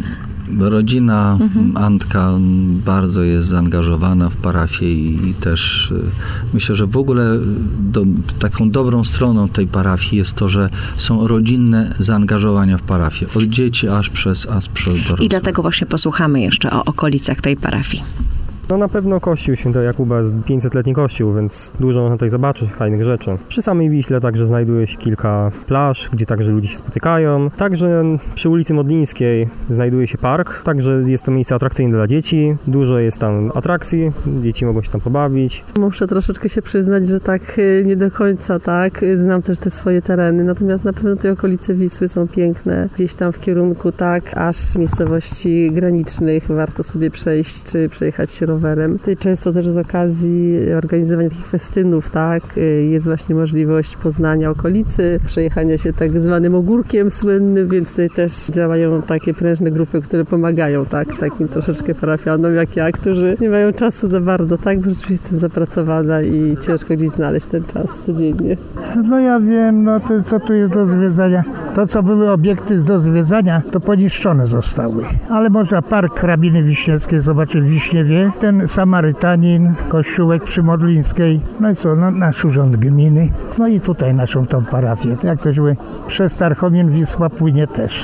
Rodzina mhm. Antka bardzo jest zaangażowana w parafię i, i też y, myślę, że w ogóle do, taką dobrą stroną tej parafii jest to, że są rodzinne zaangażowania w parafię. Od dzieci aż przez, aż przez dorosłych. I dlatego właśnie posłuchamy jeszcze o okolicach tej parafii. No na pewno kościół świętego Jakuba jest pięćsetletni kościół, więc dużo można tutaj zobaczyć fajnych rzeczy. Przy samej Wiśle także znajduje się kilka plaż, gdzie także ludzie się spotykają. Także przy ulicy Modlińskiej znajduje się park, także jest to miejsce atrakcyjne dla dzieci. Dużo jest tam atrakcji, dzieci mogą się tam pobawić. Muszę troszeczkę się przyznać, że tak nie do końca, tak. Znam też te swoje tereny, natomiast na pewno te okolice Wisły są piękne. Gdzieś tam w kierunku, tak, aż miejscowości granicznych warto sobie przejść, czy przejechać się rowerem. Tutaj często też z okazji organizowania takich festynów, tak, jest właśnie możliwość poznania okolicy, przejechania się tak zwanym ogórkiem słynnym, więc tutaj też działają takie prężne grupy, które pomagają, tak, takim troszeczkę parafianom jak ja, którzy nie mają czasu za bardzo, tak, bo rzeczywiście jestem zapracowana i ciężko gdzieś znaleźć ten czas codziennie. No ja wiem, no to co tu jest do zwiedzania. To, co były obiekty do zwiedzania, to poniszczone zostały. Ale można park Hrabiny Wiśniewskiej zobaczyć w Wiśniewie, ten Samarytanin, kościółek przy Modlińskiej, no i co, no, nasz urząd gminy, no i tutaj naszą tą parafię. Jak to się przez Tarchomin Wisła płynie też.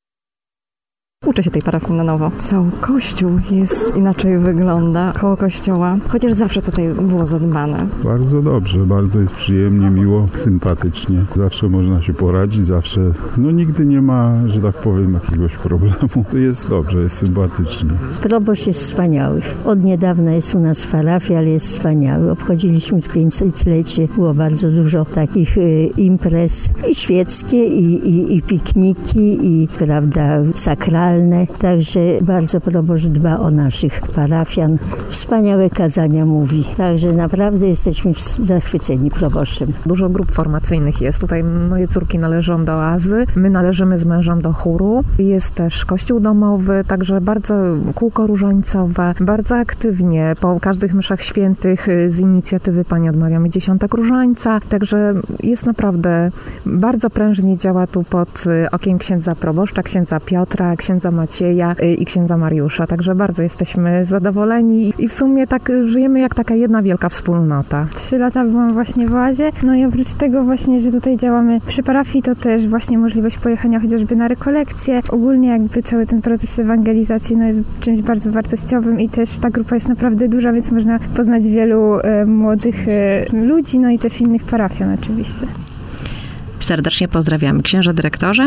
Uczę się tej parafii na nowo. Cały kościół jest inaczej wygląda koło kościoła, chociaż zawsze tutaj było zadbane. Bardzo dobrze, bardzo jest przyjemnie, miło, sympatycznie. Zawsze można się poradzić, zawsze, no nigdy nie ma, że tak powiem, jakiegoś problemu. Jest dobrze, jest sympatycznie. Proboszcz jest wspaniały. Od niedawna jest u nas w parafii, ale jest wspaniały. Obchodziliśmy pięćsetlecie, było bardzo dużo takich y, imprez i świeckie, i, i, i pikniki, i prawda, sakralne. Także bardzo proboszcz dba o naszych parafian. Wspaniałe kazania mówi. Także naprawdę jesteśmy zachwyceni proboszczem. Dużo grup formacyjnych jest. Tutaj moje córki należą do Oazy. My należymy z mężem do chóru. Jest też kościół domowy, także bardzo kółko różańcowe. Bardzo aktywnie po każdych mszach świętych z inicjatywy Pani odmawiamy dziesiątek różańca. Także jest naprawdę bardzo prężnie działa tu pod okiem księdza proboszcza, księdza Piotra, księdza Macieja i księdza Mariusza. Także bardzo jesteśmy zadowoleni i w sumie tak żyjemy jak taka jedna wielka wspólnota. Trzy lata byłam właśnie w Oazie, no i oprócz tego właśnie, że tutaj działamy przy parafii, to też właśnie możliwość pojechania chociażby na rekolekcje. Ogólnie jakby cały ten proces ewangelizacji no jest czymś bardzo wartościowym i też ta grupa jest naprawdę duża, więc można poznać wielu e, młodych e, ludzi, no i też innych parafian oczywiście. Serdecznie pozdrawiamy. Księże dyrektorze.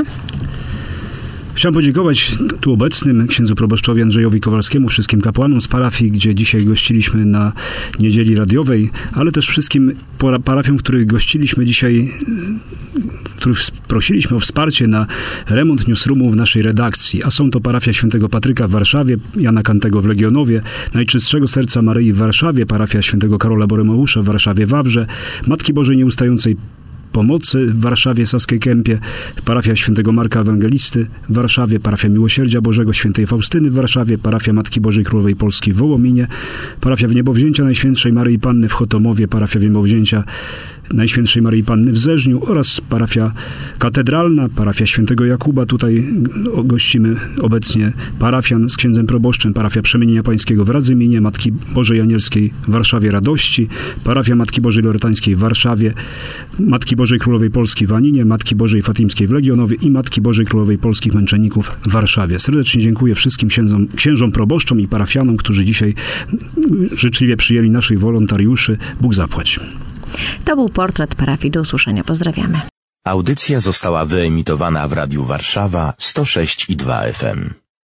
Chciałem podziękować tu obecnym księdzu proboszczowi Andrzejowi Kowalskiemu, wszystkim kapłanom z parafii, gdzie dzisiaj gościliśmy na niedzieli radiowej, ale też wszystkim parafiom, których gościliśmy dzisiaj, których prosiliśmy o wsparcie na remont newsroomu w naszej redakcji. A są to parafia Świętego Patryka w Warszawie, Jana Kantego w Legionowie, Najczystszego Serca Maryi w Warszawie, parafia Świętego Karola Boremeusza w Warszawie Wawrze, Matki Bożej Nieustającej Pomocy w Warszawie, Saskiej Kępie, parafia Świętego Marka Ewangelisty w Warszawie, parafia Miłosierdzia Bożego Świętej Faustyny w Warszawie, parafia Matki Bożej Królowej Polski w Wołominie, parafia Wniebowzięcia Najświętszej Maryi Panny w Chotomowie, parafia Wniebowzięcia Najświętszej Maryi Panny w Zeżniu oraz parafia katedralna, parafia Świętego Jakuba. Tutaj gościmy obecnie parafian z księdzem proboszczem, parafia Przemienienia Pańskiego w Radzyminie, Matki Bożej Anielskiej w Warszawie Radości, parafia Matki Bożej Loretańskiej w Warszawie, Matki Bożej Królowej Polski w Aninie, Matki Bożej Fatimskiej w Legionowie i Matki Bożej Królowej Polskich Męczenników w Warszawie. Serdecznie dziękuję wszystkim księdzom, księżom proboszczom i parafianom, którzy dzisiaj życzliwie przyjęli naszych wolontariuszy. Bóg zapłać. To był Portret Parafii. Do usłyszenia. Pozdrawiamy. Audycja została wyemitowana w Radiu Warszawa sto sześć i dwa F M.